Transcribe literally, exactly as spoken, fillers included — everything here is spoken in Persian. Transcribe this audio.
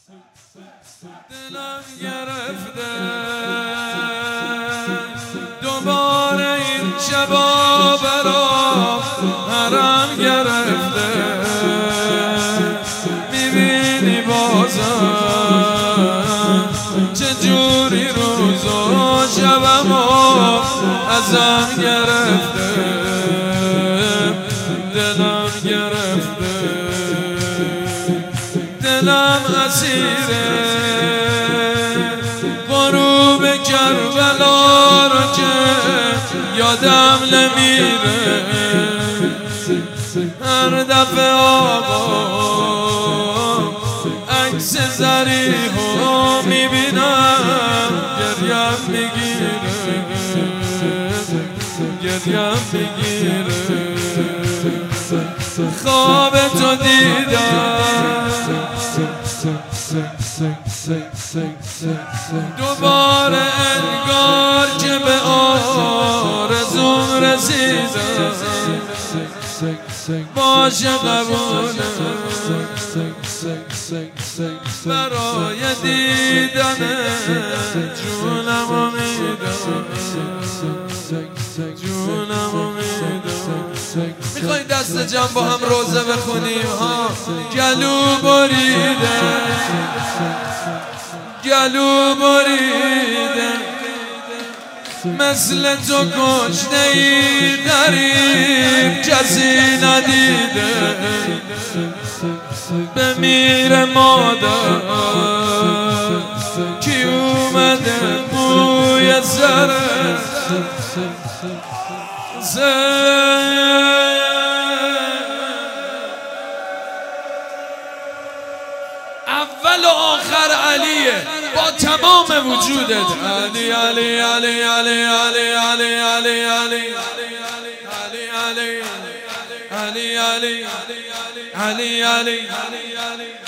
دلم گرفته دوباره این شبا برام حرم گرفته، میبینی بازم چجوری روز و شبمو ازم گرفته، دلم گرفته، دلم اسیره غروب کربلا رو که یادم نمیره، هر دفعه آقا عکس ضریحو میبینم گریم میگیره، گریم میگیره. خواب تو دیدم دوباره انگار که به آرزوم رسیدم، باشه قبوله برای دیدن جونم میدم، جونم میدم. میخوایی دست جمع با هم روزه بخونیم ها؟ گلو بریده، گلو بریده، مثل تو کشته‌ای غریب کسی ندیده، بمیره مادر کی اومده موی سره اول و آخر علیه با تمام وجودت. علی علی علی علی علی علی علی علی علی علی علی علی علی علی علی